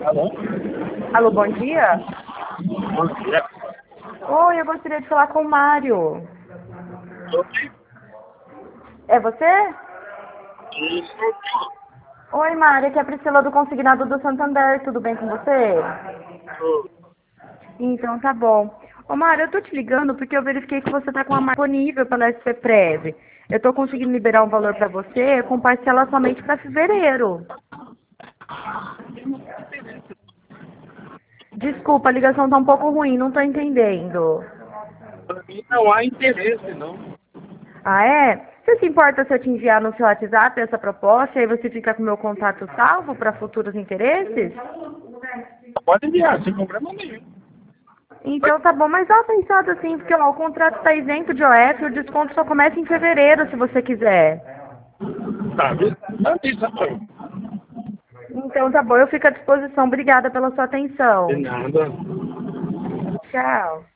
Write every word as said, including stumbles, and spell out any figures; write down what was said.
Alô? Alô, bom dia. Bom dia. Oi, eu gostaria de falar com o Mário. Oi? É você? Isso. Oi, Mário, aqui é a Priscila do Consignado do Santander. Tudo bem com você? Então tá bom. Ô, Mário, eu tô te ligando porque eu verifiquei que você tá com a marca disponível pela S P Prev. Eu tô conseguindo liberar um valor pra você com parcela somente pra fevereiro. Desculpa, a ligação tá um pouco ruim, não tô entendendo. Para mim não há interesse, não. Ah, é? Você se importa se eu te enviar no seu WhatsApp essa proposta e aí você fica com o meu contato salvo para futuros interesses? Pode enviar, sem problema nenhum. Então tá bom, mas dá uma pensada assim, porque ó, o contrato está isento de O F e o desconto só começa em fevereiro, se você quiser. Tá, manda isso agora. Então tá bom, eu fico à disposição. Obrigada pela sua De atenção. nada. Tchau.